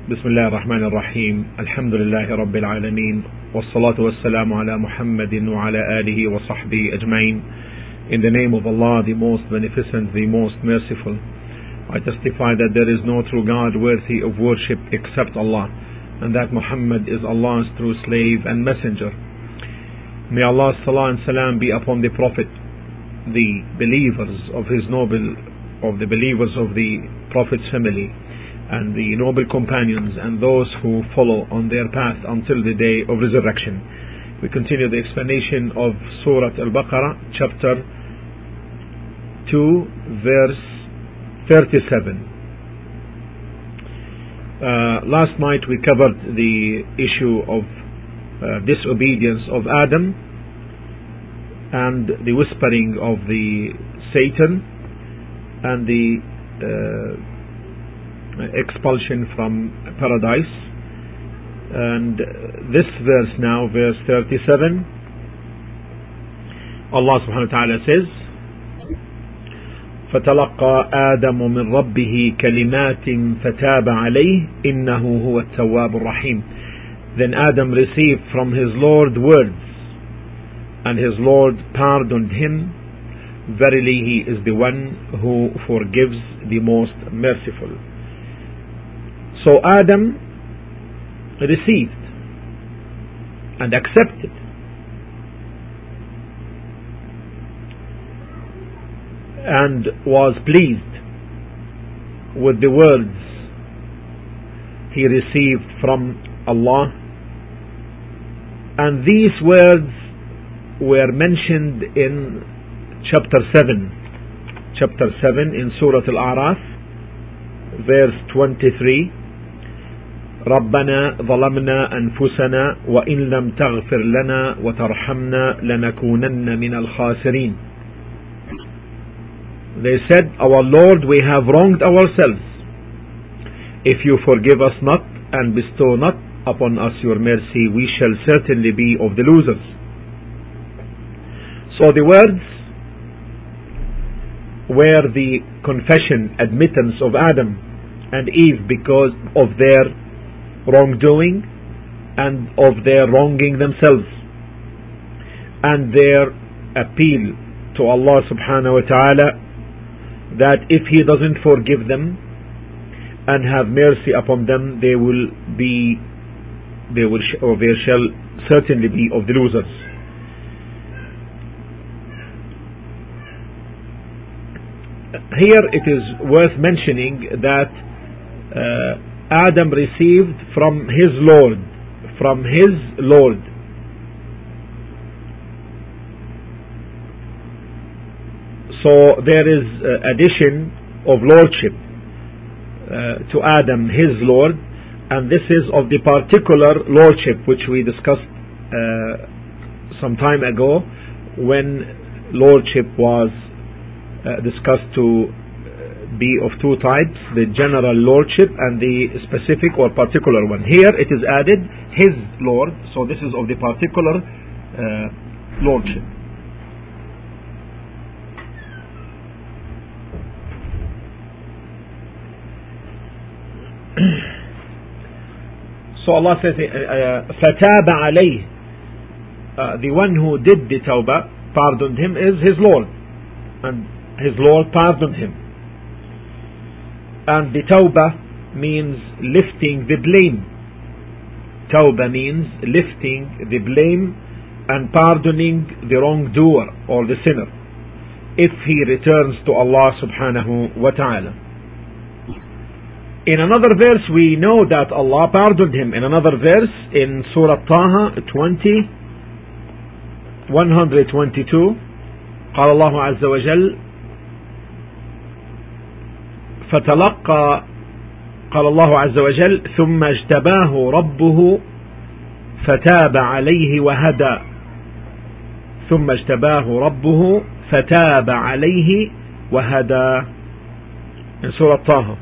بسم الله الرحمن الرحيم الحمد لله رب العالمين والصلاة والسلام على محمد وعلى آله وصحبه أجمعين. In the name of Allah, the most beneficent, the most merciful, I testify that there is no true God worthy of worship except Allah, and that Muhammad is Allah's true slave and messenger. May Allah's salah and salam be upon the Prophet, the believers of the believers of the Prophet's family, and the noble companions, and those who follow on their path until the day of resurrection. We continue the explanation of Surah Al-Baqarah, chapter 2, verse 37. Last night we covered the issue of disobedience of Adam and the whispering of the Satan and the expulsion from paradise. And this verse now, verse 37, Allah subhanahu wa ta'ala says, فَتَلَقَّى آدَمُ مِنْ رَبِّهِ كَلِمَاتٍ فَتَابَ عَلَيْهِ إِنَّهُ هُوَ التَّوَّابُ الرَّحِيمُ. Then Adam received from his Lord words, and his Lord pardoned him. Verily he is the one who forgives, the most merciful. So Adam received and accepted, and was pleased with the words he received from Allah, and these words were mentioned in chapter 7 in Surah Al-A'raf, verse 23. ربنا ظلمنا أنفسنا وإن لم تغفر لنا وترحمنا لنكونن من الخاسرين. They said, Our Lord, we have wronged ourselves. If you forgive us not and bestow not upon us your mercy, we shall certainly be of the losers. So the words were the confession, admittance of Adam and Eve because of their wrongdoing and of their wronging themselves, and their appeal to Allah subhanahu wa ta'ala that if He doesn't forgive them and have mercy upon them, they shall certainly be of the losers. Here it is worth mentioning that Adam received from his Lord. So there is addition of lordship to Adam, his Lord, and this is of the particular lordship which we discussed some time ago, when lordship was discussed to be of two types, the general lordship and the specific or particular one. Here it is added his Lord, so this is of the particular lordship. So Allah says فَتَابَ عَلَيْهِ, the one who did the tawbah, pardoned him, is his Lord, and his Lord pardoned him. And the tawbah means lifting the blame. Tawbah means lifting the blame and pardoning the wrongdoer or the sinner if he returns to Allah subhanahu wa ta'ala. In another verse we know that Allah pardoned him. In another verse in Surah Taha 122 قال الله عز وجل فتلقى قال الله عز وجل ثم اجتباه ربه فتاب عليه وهدى ثم اجتباه ربه فتاب عليه وهدى in Surah Taha.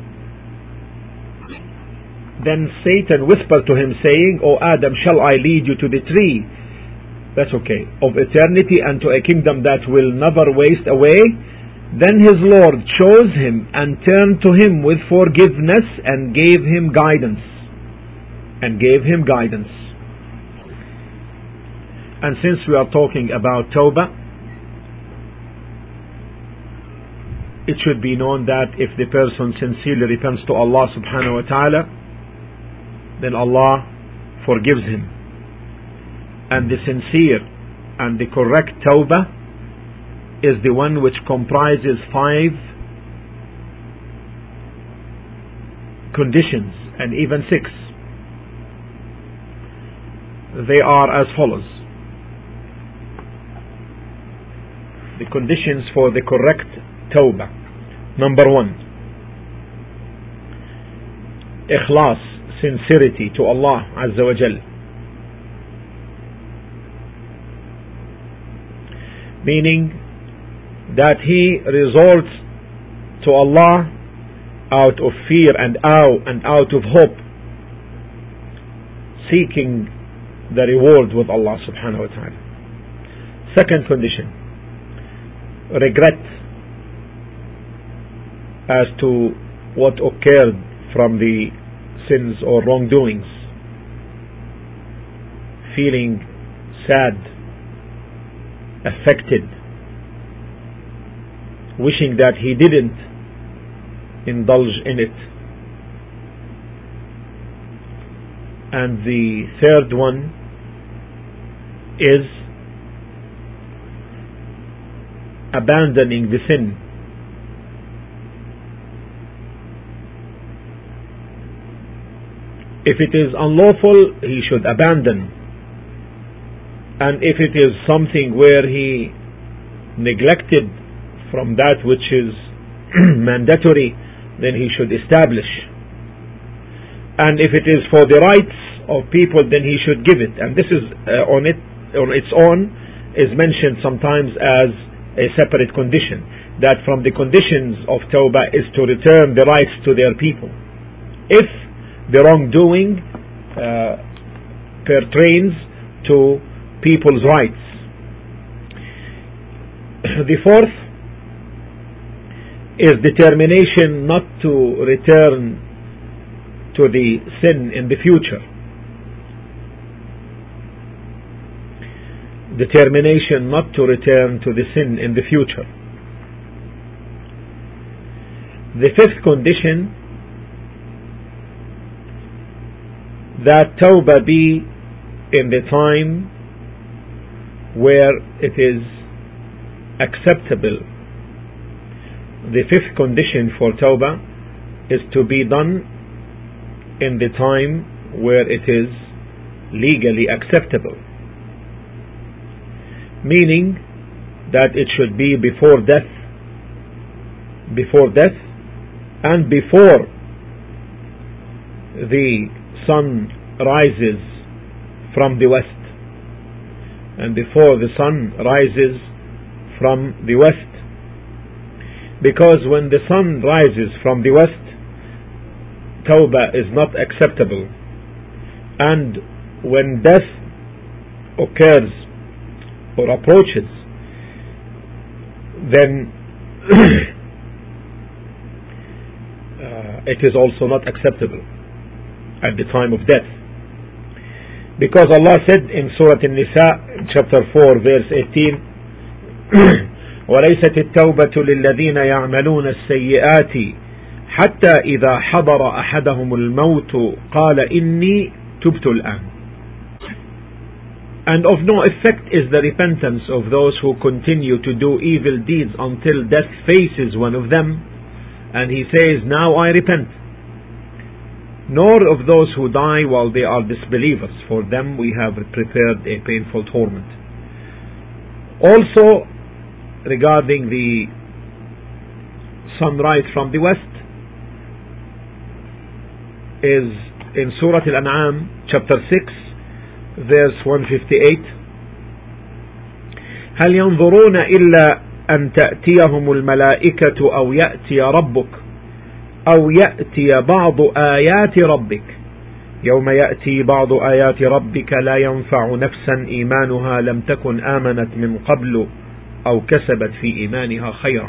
Then Satan whispered to him saying, O Adam, shall I lead you to the tree, that's okay, of eternity, and to a kingdom that will never waste away? Then his Lord chose him and turned to him with forgiveness and gave him guidance. and gave him guidance. And since we are talking about Tawbah, it should be known that if the person sincerely repents to Allah subhanahu wa ta'ala, then Allah forgives him. And the sincere and the correct Tawbah is the one which comprises 5 conditions, and even 6. They are as follows. The conditions for the correct Tawbah. Number 1, Ikhlas, sincerity to Allah Azza wa Jal. Meaning that he resorts to Allah out of fear and awe and out of hope, seeking the reward with Allah subhanahu wa ta'ala. Second condition, regret as to what occurred from the sins or wrongdoings, feeling sad, affected, wishing that he didn't indulge in it. And the third one is abandoning the sin. If it is unlawful, he should abandon. And if it is something where he neglected from that which is mandatory, then he should establish. And if it is for the rights of people, then he should give it. And this is on its own is mentioned sometimes as a separate condition, that from the conditions of Tawbah is to return the rights to their people if the wrongdoing pertains to people's rights. The fourth is determination not to return to the sin in the future. Determination not to return to the sin in the future. The fifth condition, that Tawbah be in the time where it is acceptable. The fifth condition for Tawbah is to be done in the time where it is legally acceptable, meaning that it should be before death and before the sun rises from the west, and before the sun rises from the west, because when the sun rises from the west, Tawbah is not acceptable, and when death occurs or approaches, then it is also not acceptable at the time of death, because Allah said in Surah An-Nisa chapter 4 verse 18, وَلَيْسَتِ التَّوْبَةُ لِلَّذِينَ يَعْمَلُونَ السَّيِّئَاتِ حَتَّى إِذَا حَضَرَ أَحَدَهُمُ الْمَوْتُ قَالَ إِنِّي تُبْتُ الْآنِ. And of no effect is the repentance of those who continue to do evil deeds until death faces one of them, and he says, now I repent. Nor of those who die while they are disbelievers. For them we have prepared a painful torment. Also, regarding the sunrise from the west, is in Surah Al-An'am chapter 6 verse 158, هل ينظرون إلا أن تأتيهم الملائكة أو يأتي ربك أو يأتي بعض آيات ربك يوم يأتي بعض آيات ربك لا ينفع نفسا إيمانها لم تكن آمنت من قبل أو كسبت في إيمانها خيرا.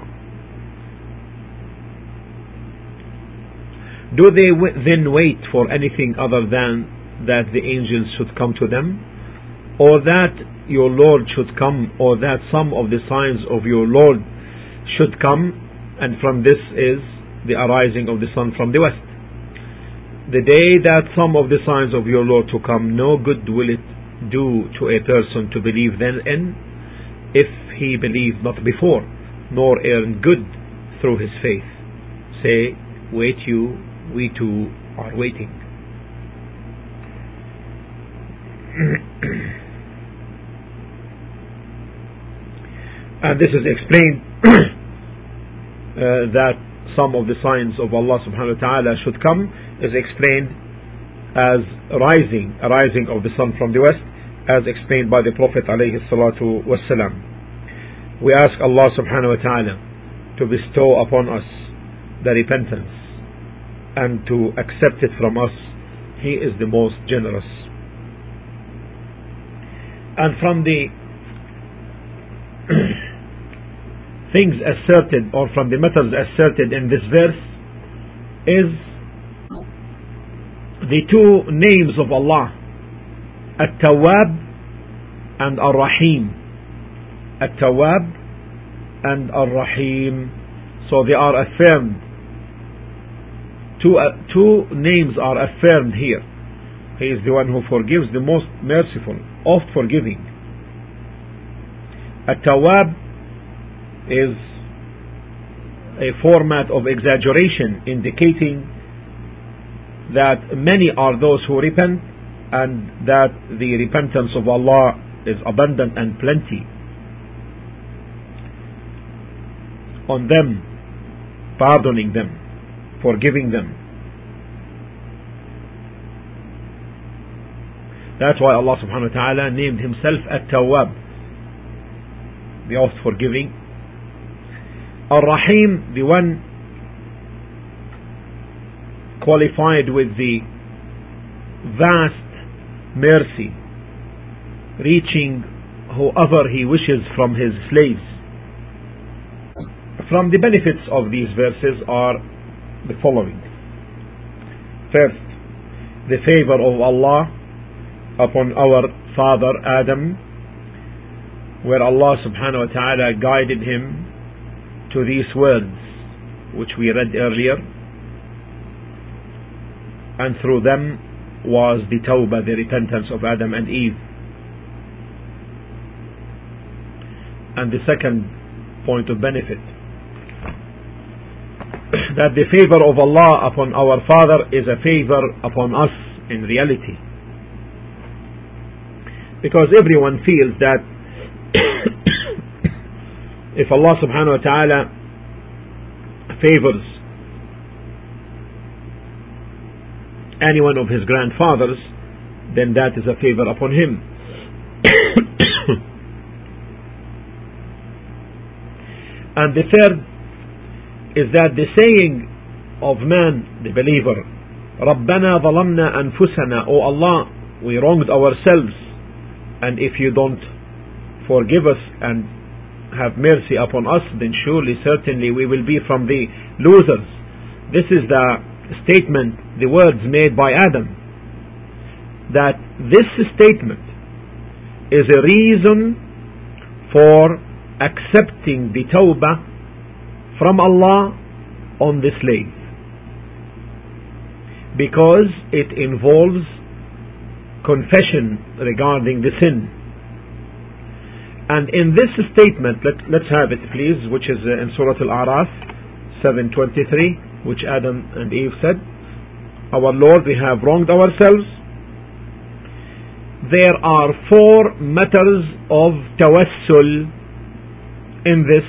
Do they then wait for anything other than that the angels should come to them, or that your Lord should come, or that some of the signs of your Lord should come, and from this is the arising of the sun from the west. The day that some of the signs of your Lord to come, no good will it do to a person to believe then in, if he believed not before, nor earn good through his faith. Say, wait you, we too are waiting. And this is explained that some of the signs of Allah subhanahu wa ta'ala should come is explained as a rising of the sun from the west, as explained by the Prophet alayhi salatu wassalam. We ask Allah subhanahu wa ta'ala to bestow upon us the repentance and to accept it from us. He is the most generous. And from the things asserted, or from the matters asserted in this verse, is the two names of Allah, At-Tawwab and Ar-Rahim. At-Tawwab and Ar-Rahim. So they are affirmed. Two names are affirmed here. He is the one who forgives, the most merciful, oft forgiving. At-Tawwab is a format of exaggeration indicating that many are those who repent, and that the repentance of Allah is abundant and plenty on them, pardoning them, forgiving them. That's why Allah subhanahu wa ta'ala named himself At-Tawwab, the oft forgiving. Ar-Rahim, the one qualified with the vast mercy, reaching whoever he wishes from his slaves. From the benefits of these verses are the following. First, the favor of Allah upon our father Adam, where Allah subhanahu wa ta'ala guided him to these words which we read earlier, and through them was the tawbah, the repentance of Adam and Eve. And the second point of benefit, that the favor of Allah upon our father is a favor upon us in reality, because everyone feels that if Allah subhanahu wa ta'ala favors any one of his grandfathers, then that is a favor upon him. And the third is that the saying of man, the believer, رَبَّنَا ظَلَمْنَا أَنفُسَنَا, O Allah, we wronged ourselves, and if you don't forgive us and have mercy upon us, then surely, certainly we will be from the losers. This is the statement, the words made by Adam, that this statement is a reason for accepting the tawbah from Allah on the slave, because it involves confession regarding the sin. And in this statement, let's have it please, which is in Surah Al-A'raf 7:23, which Adam and Eve said, our Lord, we have wronged ourselves. There are 4 matters of tawassul in this,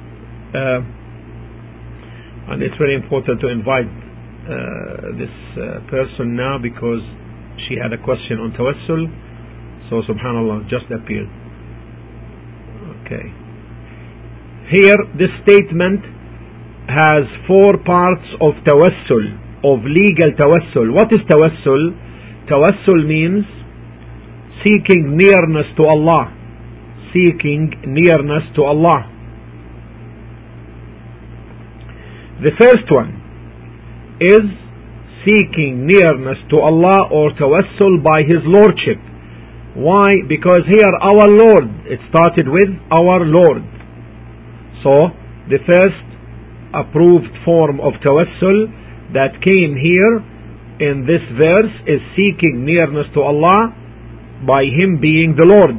and it's very important to invite this person now, because she had a question on tawassul. So subhanallah, just appeared. Okay. Here this statement has 4 parts of tawassul, of legal tawassul. What is tawassul? Tawassul means seeking nearness to Allah. Seeking nearness to Allah. The first one is seeking nearness to Allah or tawassul by His Lordship. Why? Because here our Lord, it started with our Lord. So the first approved form of tawassul that came here in this verse is seeking nearness to Allah by Him being the Lord.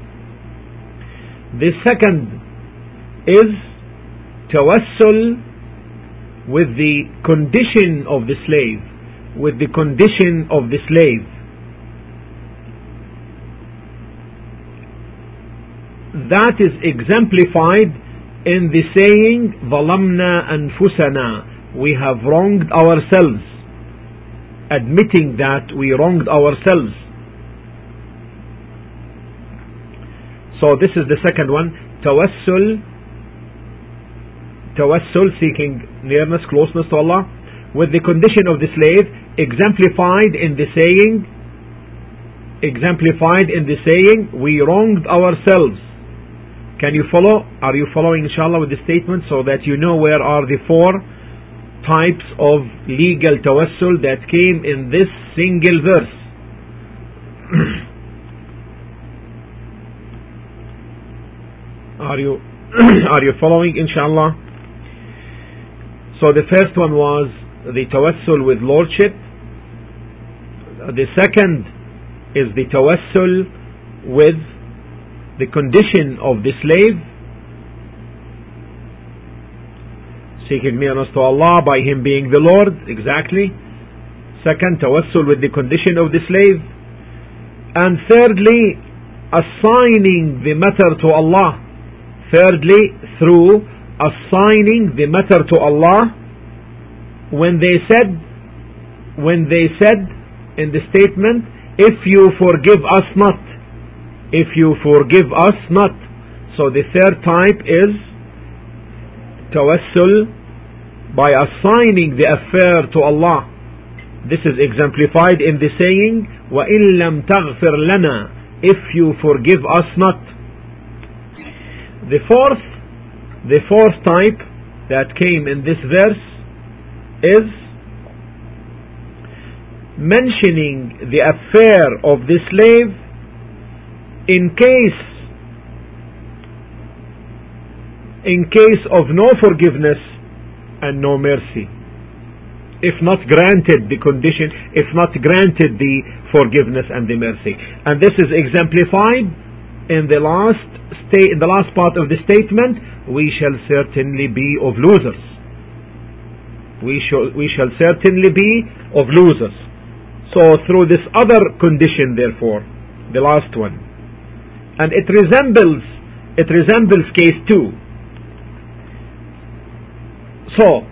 The second is tawassul with the condition of the slave, with the condition of the slave. That is exemplified in the saying ظَلَمْنَا أَنفُسَنَا, we have wronged ourselves, admitting that we wronged ourselves. So this is the second one, tawassul, seeking nearness, closeness to Allah with the condition of the slave, exemplified in the saying we wronged ourselves. Can you follow? Are you following, inshallah, with the statement, so that you know where are the four types of legal tawassul that came in this single verse? Are you following, inshallah? So the first one was the tawassul with lordship. The second is the tawassul with the condition of the slave, seeking nearness to Allah by Him being the Lord. Exactly. Second, tawassul with the condition of the slave. And thirdly, assigning the matter to Allah. Thirdly, through assigning the matter to Allah, when they said in the statement, if you forgive us not, if you forgive us not. So the third type is tawassul by assigning the affair to Allah. This is exemplified in the saying وَإِن لَمْ تَغْفِرْ لَنَا, if you forgive us not. The fourth type that came in this verse is mentioning the affair of the slave in case of no forgiveness and no mercy. If not granted the condition, if not granted the forgiveness and the mercy. And this is exemplified in the last part of the statement, we shall certainly be of losers. We shall certainly be of losers. So through this other condition, therefore, the last one, and it resembles case 2. So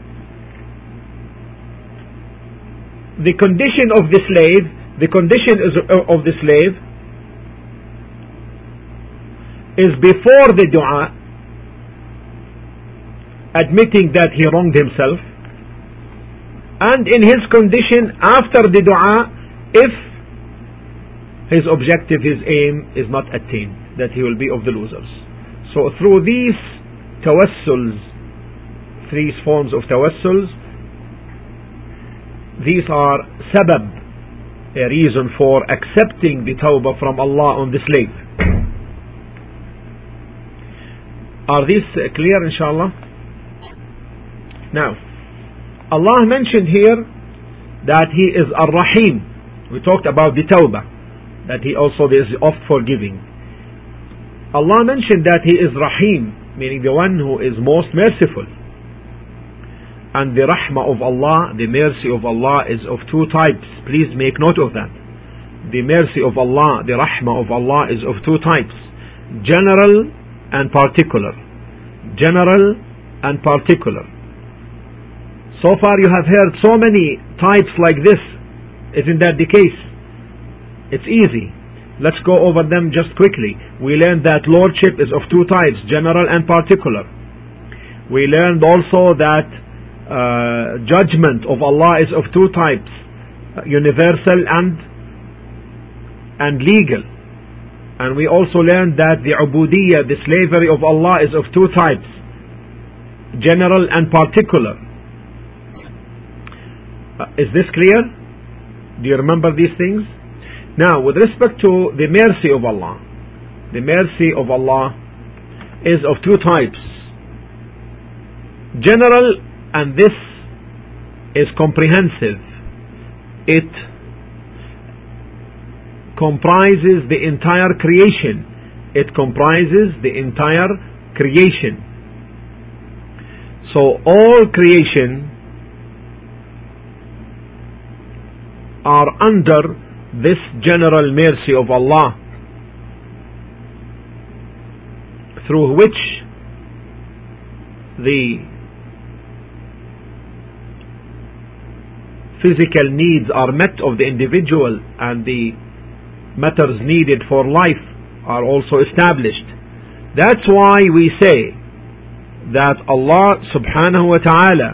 the condition of the slave is before the dua, admitting that he wronged himself, and in his condition after the dua, if his objective, his aim is not attained, that he will be of the losers. So through these tawassuls, three forms of tawassuls, these are sabab, a reason for accepting the tawbah from Allah on the slave. Are these clear, inshallah? Now, Allah mentioned here that He is Ar-Rahim. We talked about the tawbah, that He also is oft forgiving. Allah mentioned that He is Rahim, meaning the one who is most merciful. And the rahmah of Allah, the mercy of Allah, is of two types. Please make note of that. The mercy of Allah, the rahmah of Allah, is of two types: general and particular. General and particular. So far you have heard so many types like this. Isn't that the case? It's easy. Let's go over them just quickly. We learned that lordship is of two types, general and particular. We learned also that judgment of Allah is of two types, universal and legal. And we also learned that the ubudiyyah, the slavery of Allah, is of two types, general and particular. Is this clear? Do you remember these things? Now, with respect to the mercy of Allah, the mercy of Allah is of two types: general, and this is comprehensive. It comprises the entire creation. It comprises the entire creation. So all creation are under this general mercy of Allah, through which the physical needs are met of the individual, and the matters needed for life are also established. That's why we say that Allah subhanahu wa ta'ala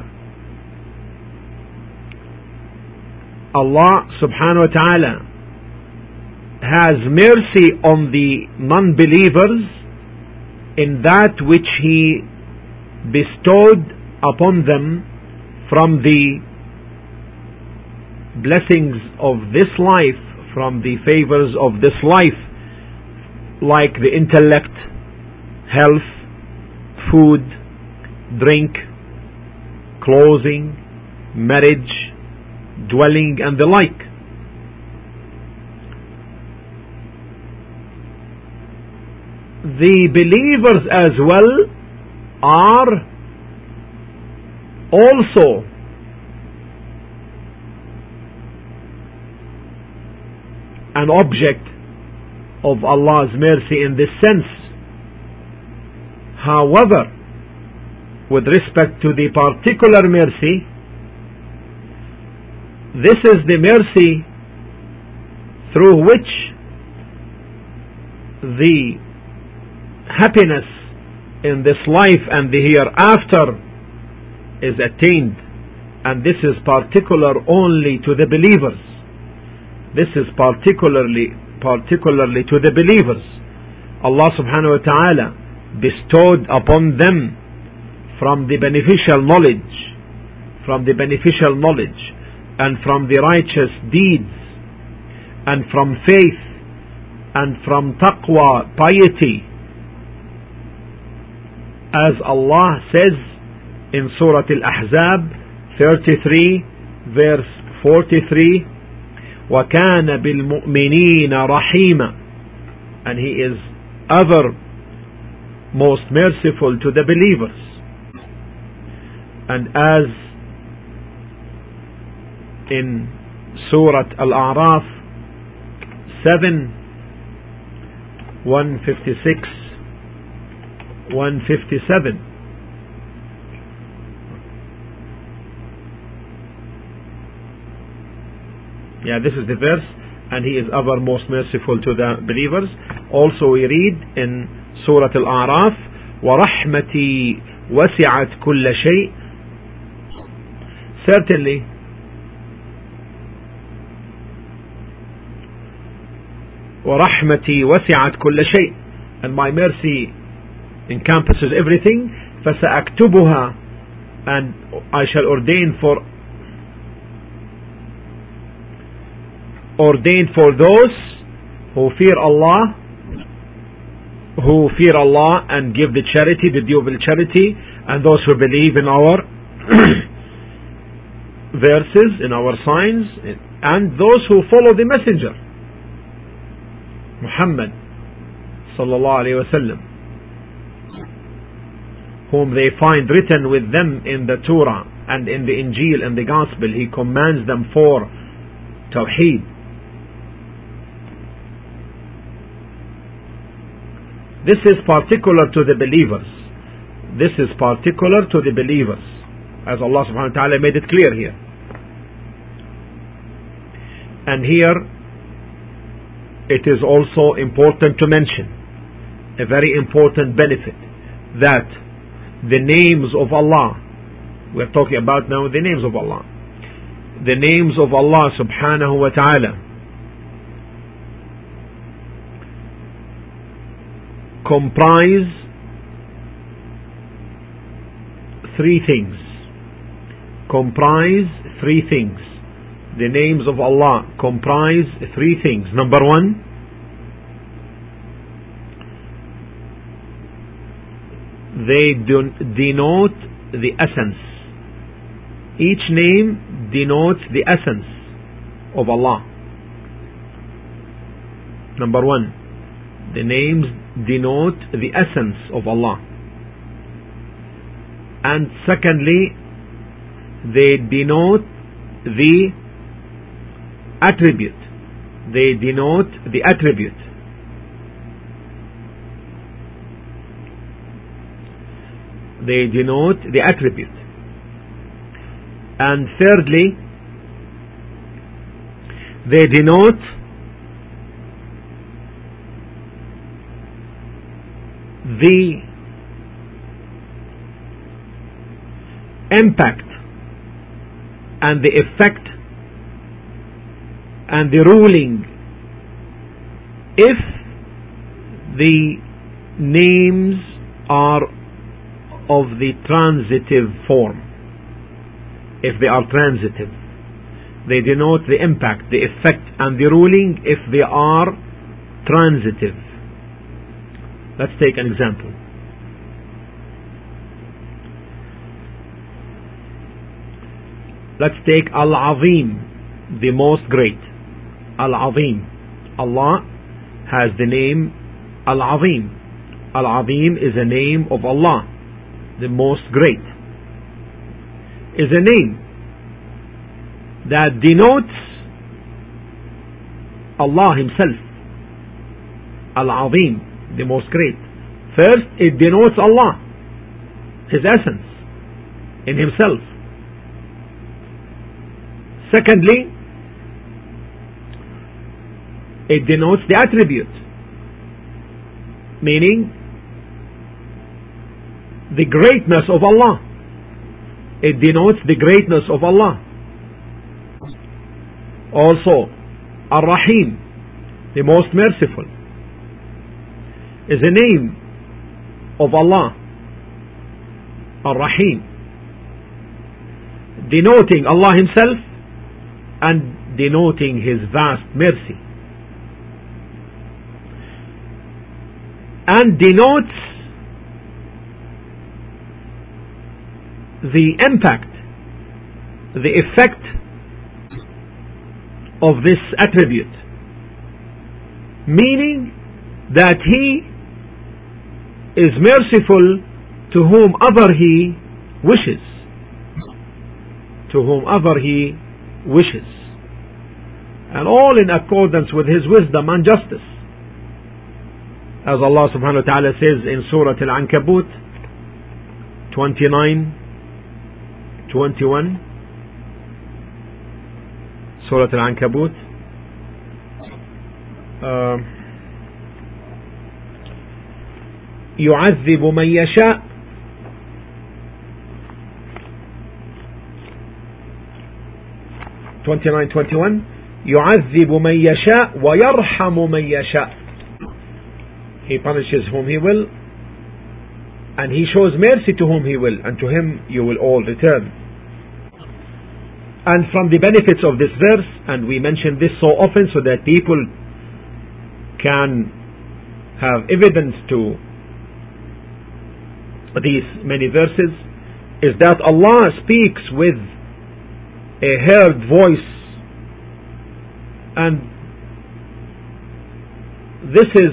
has mercy on the non-believers in that which He bestowed upon them from the blessings of this life, from the favors of this life, like the intellect, health, food, drink, clothing, marriage, dwelling, and the like. The believers as well are also an object of Allah's mercy in this sense. However, with respect to the particular mercy, this is the mercy through which the happiness in this life and the hereafter is attained, and this is particular only to the believers. This is particularly to the believers. Allah subhanahu wa ta'ala bestowed upon them from the beneficial knowledge, and from the righteous deeds, and from faith, and from taqwa, piety, as Allah says in Surah Al-Ahzab 33 verse 43, وَكَانَ بِالْمُؤْمِنِينَ رَحِيمًا, and He is ever most merciful to the believers. And as in Surah Al-A'raf 156, 157, this is the verse, and He is ever most merciful to the believers. Also we read in Surah Al-A'raf, وَرَحْمَتِي وَسِعَتْ كُلَّ شَيْءٍ. Certainly وَرَحْمَتِي وَسِعَتْ كُلَّ شَيْءٍ, and my mercy encompasses everything. فَسَأَكْتُبُهَا, and I shall ordain for those who fear Allah and give the charity, the due of the charity, and those who believe in our verses, in our signs, and those who follow the messenger Muhammad sallallahu alaihi wasallam, whom they find written with them in the Torah and in the Injil and the Gospel. He commands them for Tawheed. This is particular to the believers. This is particular to the believers, as Allah subhanahu wa ta'ala made it clear here. And here it is also important to mention a very important benefit, that the names of Allah, we're talking about now the names of Allah, the names of Allah subhanahu wa ta'ala comprise three things. the names of Allah comprise three things. Number one, they denote the essence. Each name denotes the essence of Allah. Number one, the names denote the essence of Allah. And secondly, they denote the attribute. They denote the attribute. They denote the attribute. And thirdly, they denote the impact and the effect and the ruling if the names are of the transitive form. If they are transitive, they denote the impact, the effect and the ruling if they are transitive. Let's take an example. Let's take Al-Azim, the most great. Al-Azim. Allah has the name Al-Azim. Al-Azim is a name of Allah, the most great. Is a name that denotes Allah Himself. Al-Azim, the most great. First, it denotes Allah, His essence in Himself. Secondly, it denotes the attribute, meaning the greatness of Allah. It denotes the greatness of Allah. Also, Ar-Rahim, the most merciful, is a name of Allah. Ar-Rahim, denoting Allah Himself and denoting His vast mercy, and denotes the impact, the effect of this attribute, meaning that He is merciful to whomever He wishes. To whomever He wishes. And all in accordance with His wisdom and justice. As Allah subhanahu wa ta'ala says in Surah Al-Ankabut 29-21. Surah Al-Ankabut يعذب من يشاء يعذب من يشاء ويرحم من يشاء. He punishes whom He will, and He shows mercy to whom He will, and to Him you will all return. And from the benefits of this verse, and we mention this so often so that people can have evidence to these many verses, is that Allah speaks with a heard voice, and this is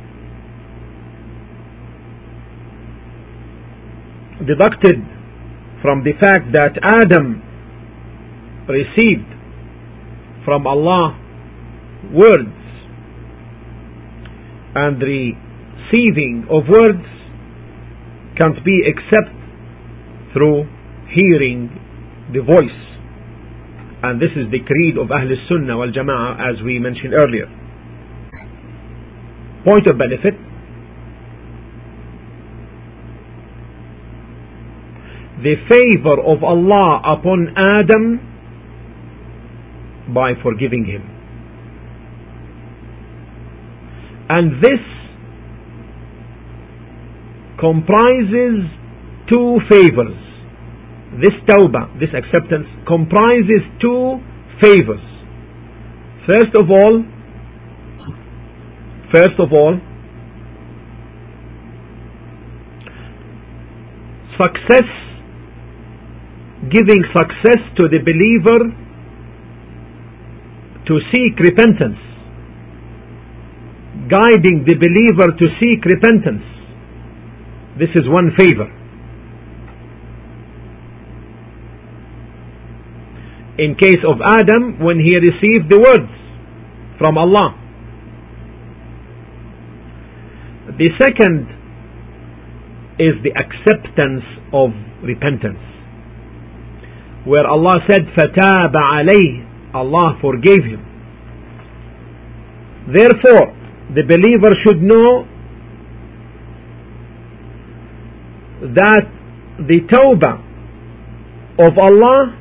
deducted from the fact that Adam received from Allah words, and the receiving of words can't be except through hearing the voice. And this is the creed of Ahl Sunnah wal Jama'ah, as we mentioned earlier. Point of benefit: the favor of Allah upon Adam by forgiving him. And this comprises two favors. This tawbah, this acceptance, comprises two favors. First of all, success, giving success to the believer to seek repentance, guiding the believer to seek repentance. This is one favor. In case of Adam, when he received the words from Allah. The second is the acceptance of repentance, where Allah said فَتَابَ عَلَيْهِ, Allah forgave him. Therefore, the believer should know that the tawbah of Allah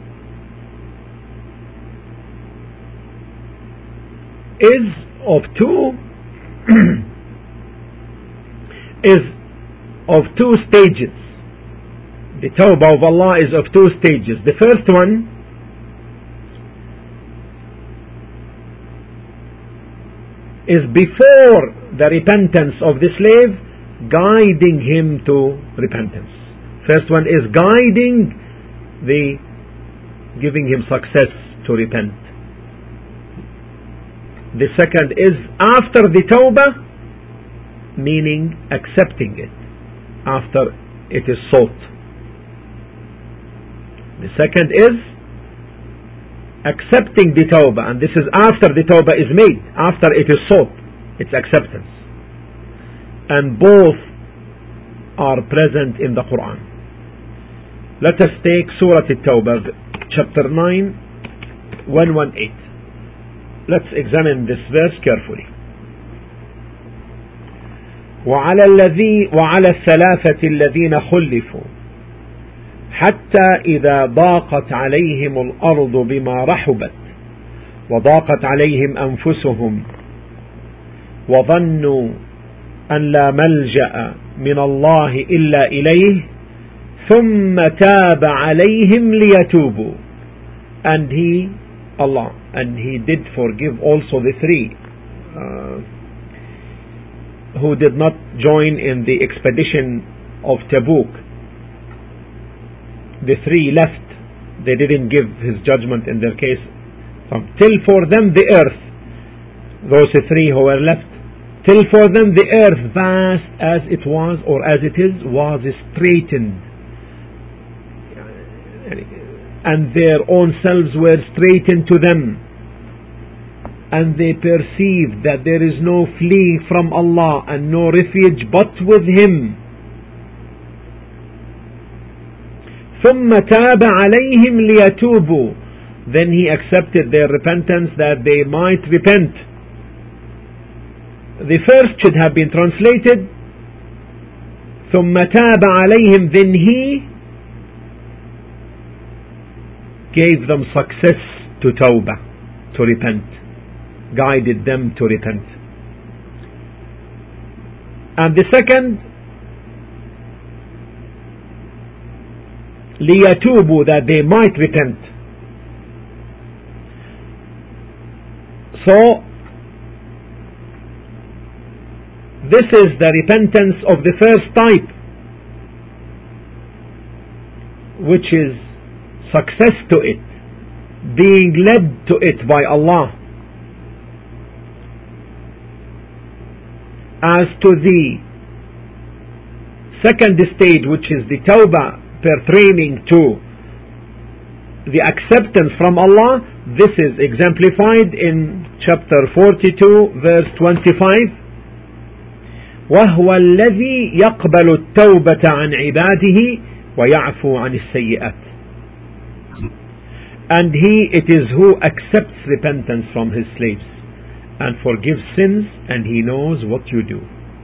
is of two stages. The tawbah of Allah is of two stages. The first one is before the repentance of the slave, guiding him to repentance. First one is giving him success to repent. The second is after the tawbah, meaning accepting it after it is sought. The second is accepting the tawbah, and this is after the tawbah is made, after it is sought, its acceptance. And both are present in the Quran. Let us take Surah At-Tawbah, chapter 9, 118. Let's examine this verse carefully. وعلى الثلاثة الذين خلفوا حتى إذا ضاقت عليهم الأرض بما رحبت وضاقت عليهم أنفسهم وظنوا أن لا ملجأ من الله إلا إليه ثم تاب عليهم ليتوبوا. And he did forgive also the three who did not join in the expedition of Tabuk. The three left. They didn't give his judgment in their case. Till for them the earth, those three who were left, till for them the earth, vast as it was or as it is, was straightened, and their own selves were straightened to them, and they perceived that there is no fleeing from Allah and no refuge but with Him. ثم تاب عليهم ليتوبوا. Then He accepted their repentance that they might repent. The first should have been translated ثم تاب عليهم, then He gave them success to tawbah, to repent, guided them to repent. And the second, ليتوبوا, that they might repent. So this is the repentance of the first type, which is success to it, being led to it by Allah. As to the second stage, which is the tawbah pertaining to the acceptance from Allah, this is exemplified in chapter 42 verse 25. وهو الذي يقبل التوبة عن عباده ويعفو عن السيئات. And it is who accepts repentance from his slaves and forgives sins, and He knows what you do.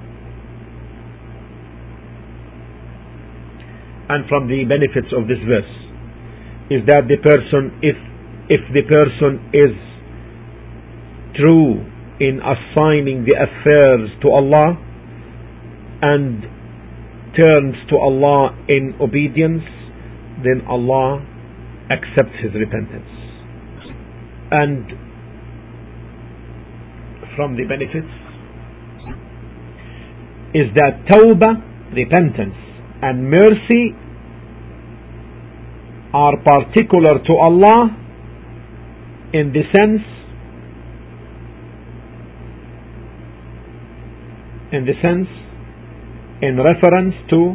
And from the benefits of this verse is that the person, if the person is true in assigning the affairs to Allah and turns to Allah in obedience, then Allah accepts his repentance. And from the benefits is that tawbah, repentance, and mercy are particular to Allah in the sense in reference to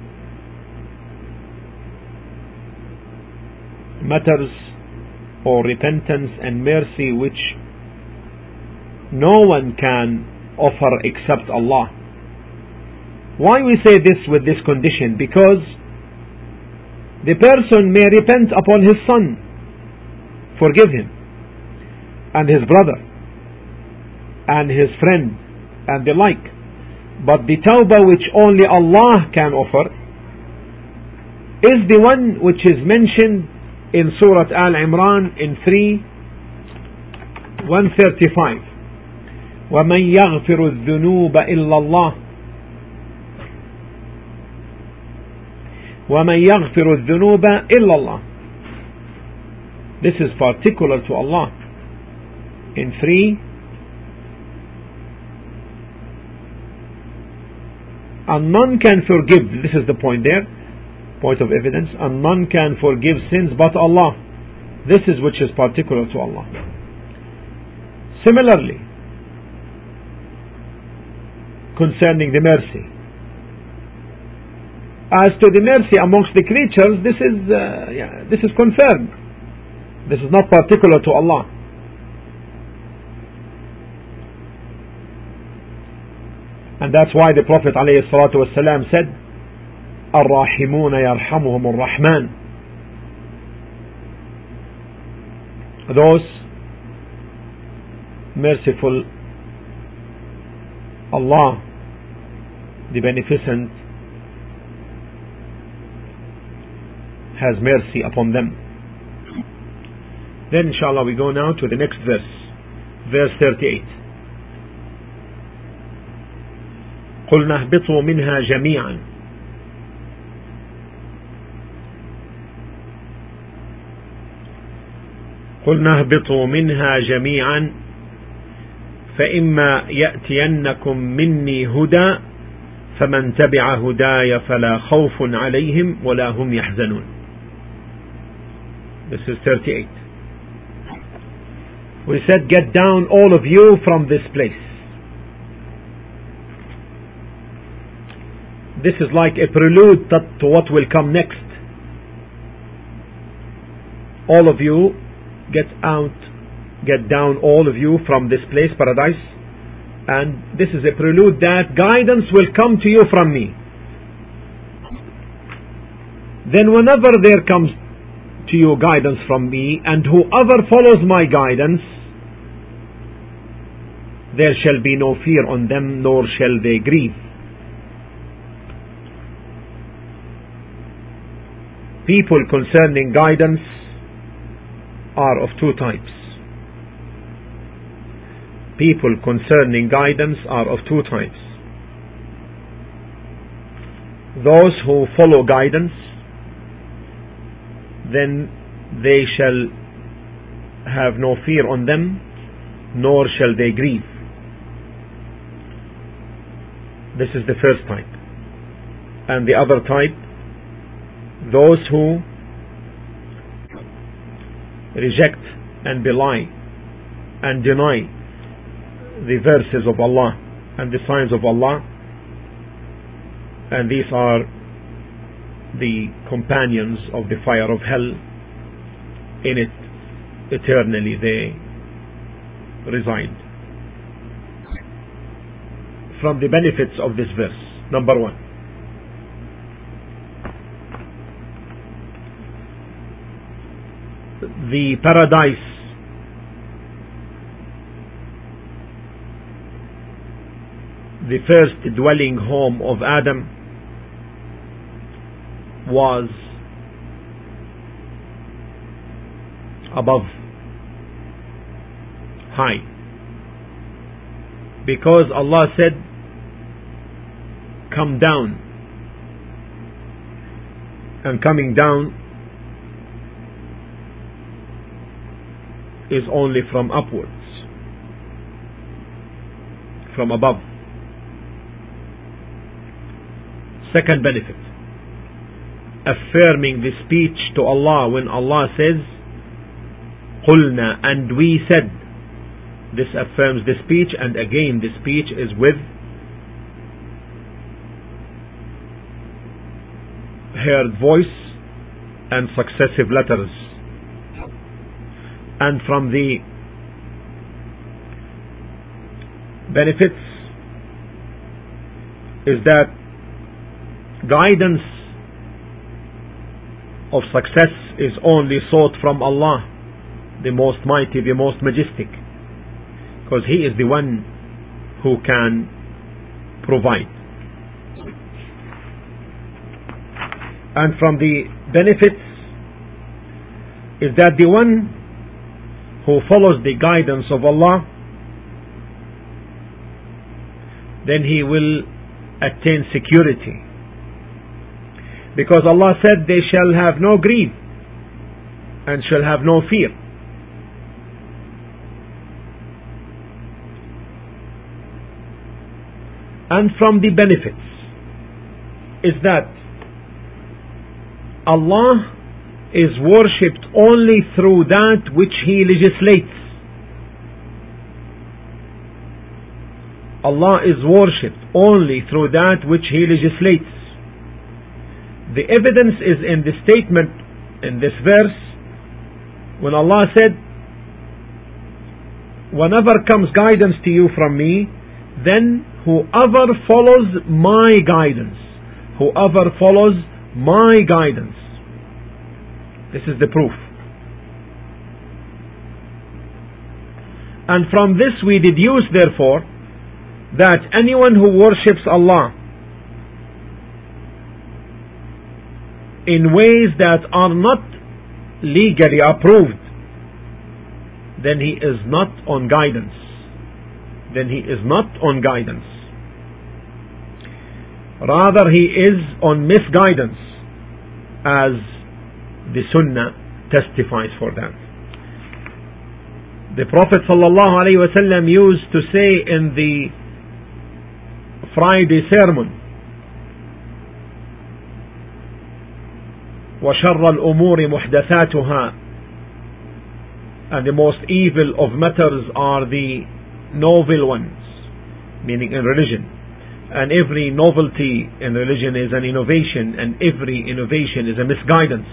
matters or repentance and mercy which no one can offer except Allah. Why we say this with this condition? Because the person may repent upon his son, forgive him, and his brother, and his friend, and the like. But the tawbah which only Allah can offer is the one which is mentioned in Surah Al-Imran in 135. وَمَنْ يَغْفِرُ الذُّنُوبَ إِلَّا اللَّهِ وَمَنْ يَغْفِرُ الذُّنُوبَ إِلَّا اللَّهِ. This is particular to Allah. In 3, and none can forgive. This is the point there, point of evidence. And none can forgive sins but Allah. This is which is particular to Allah. Similarly, concerning the mercy, as to the mercy amongst the creatures, this is confirmed. This is not particular to Allah. And that's why the Prophet ﷺ said, الراحمون يرحمهم الرحمن. Those merciful, Allah the Beneficent has mercy upon them. Then inshallah we go now to the next verse, verse 38. قلنا اهبطوا منها جميعا قلنا اهبطوا منها جميعا فإما يأتينكم مني هدى فمن تبع هداي فلا خوف عليهم ولا هم يحزنون. This is 38. We said, get down all of you from this place. This is like a prelude to what will come next. All of you get down all of you from this place, paradise, and this is a prelude that guidance will come to you from me. Then whenever there comes to you guidance from me, and whoever follows my guidance, there shall be no fear on them, nor shall they grieve. People concerning guidance are of two types. People concerning guidance are of two types. Those who follow guidance, then they shall have no fear on them, nor shall they grieve. This is the first type. And the other type, those who reject and belie and deny the verses of Allah and the signs of Allah, and these are the companions of the fire of hell. In it eternally they reside. From the benefits of this verse, number 1, the paradise the first dwelling home of Adam was above, high, because Allah said, come down, and coming down is only from upwards, from above. Second benefit, affirming the speech to Allah when Allah says قُلْنَا, and we said. This affirms the speech, and again the speech is with heard voice and successive letters. And from the benefits is that guidance of success is only sought from Allah, the most mighty, the most majestic, because He is the one who can provide. And from the benefits is that the one who follows the guidance of Allah, then he will attain security, because Allah said they shall have no grief and shall have no fear. And from the benefits is that Allah is worshipped only through that which He legislates. Allah is worshipped only through that which He legislates. The evidence is in the statement in this verse when Allah said, whenever comes guidance to you from me, then whoever follows my guidance, whoever follows my guidance. This is the proof. And from this we deduce, therefore, that anyone who worships Allah in ways that are not legally approved, then he is not on guidance. Then he is not on guidance. Rather, he is on misguidance, as the Sunnah testifies for that. The Prophet ﷺ used to say in the Friday sermon, وَشَرَّ الْأُمُورِ مُحْدَثَاتُهَا, and the most evil of matters are the novel ones, meaning in religion. And every novelty in religion is an innovation, and every innovation is a misguidance.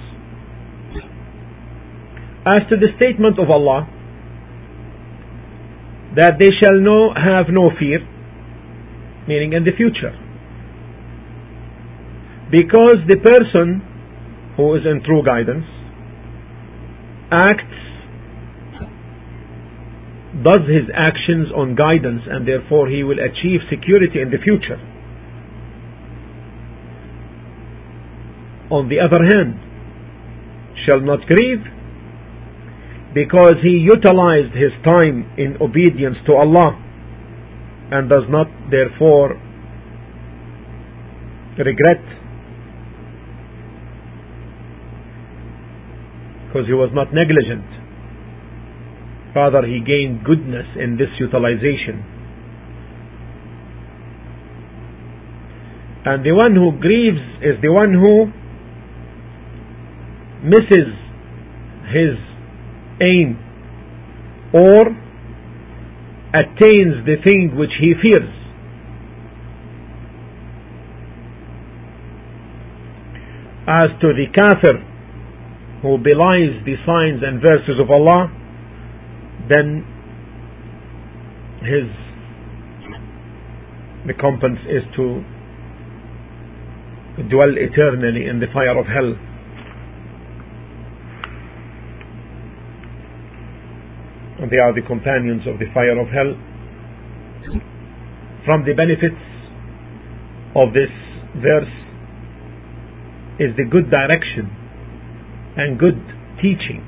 As to the statement of Allah that they shall have no fear, meaning in the future, because the person who is in true guidance does his actions on guidance, and therefore he will achieve security in the future. On the other hand, shall not grieve, because he utilized his time in obedience to Allah and does not therefore regret, because he was not negligent. Rather, he gained goodness in this utilization. And the one who grieves is the one who misses his aim or attains the thing which he fears. As to the kafir who belies the signs and verses of Allah, then his recompense is to dwell eternally in the fire of hell. And they are the companions of the fire of hell. From the benefits of this verse is the good direction and good teaching.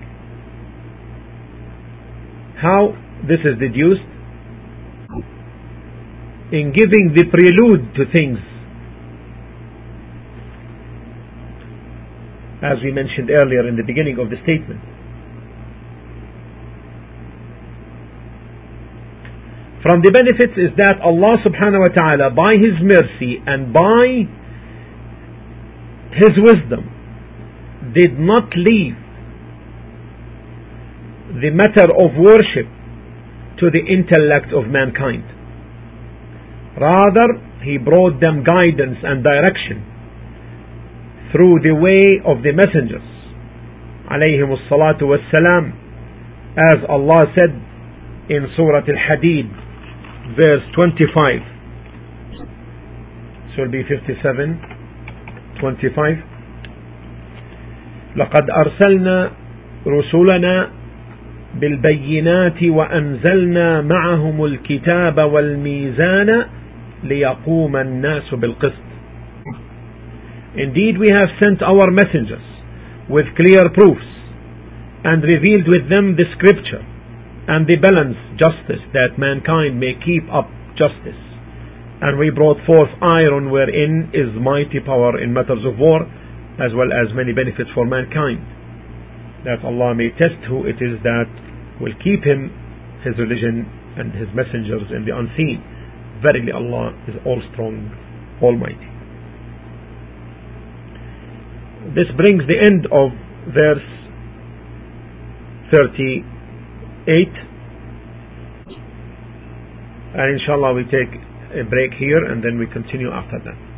How this is deduced? In giving the prelude to things. As we mentioned earlier in the beginning of the statement, From the benefits is that Allah subhanahu wa ta'ala, by His mercy and by His wisdom, did not leave the matter of worship to the intellect of mankind. Rather, He brought them guidance and direction through the way of the messengers, alayhimus salatu wassalam, as Allah said in Surah Al-Hadid, verse 25. So it will be 57, 25. لقد أرسلنا رسلنا بالبينات وأنزلنا معهم الكتاب والميزان ليقوم الناس بالقسط. Indeed, we have sent our messengers with clear proofs and revealed with them the scripture and the balance justice, that mankind may keep up justice. And we brought forth iron, wherein is mighty power in matters of war, as well as many benefits for mankind, that Allah may test who it is that will keep him, his religion and his messengers in the unseen. Verily Allah is all strong, almighty. This brings the end of verse 38, and inshallah we take a break here and then we continue after that.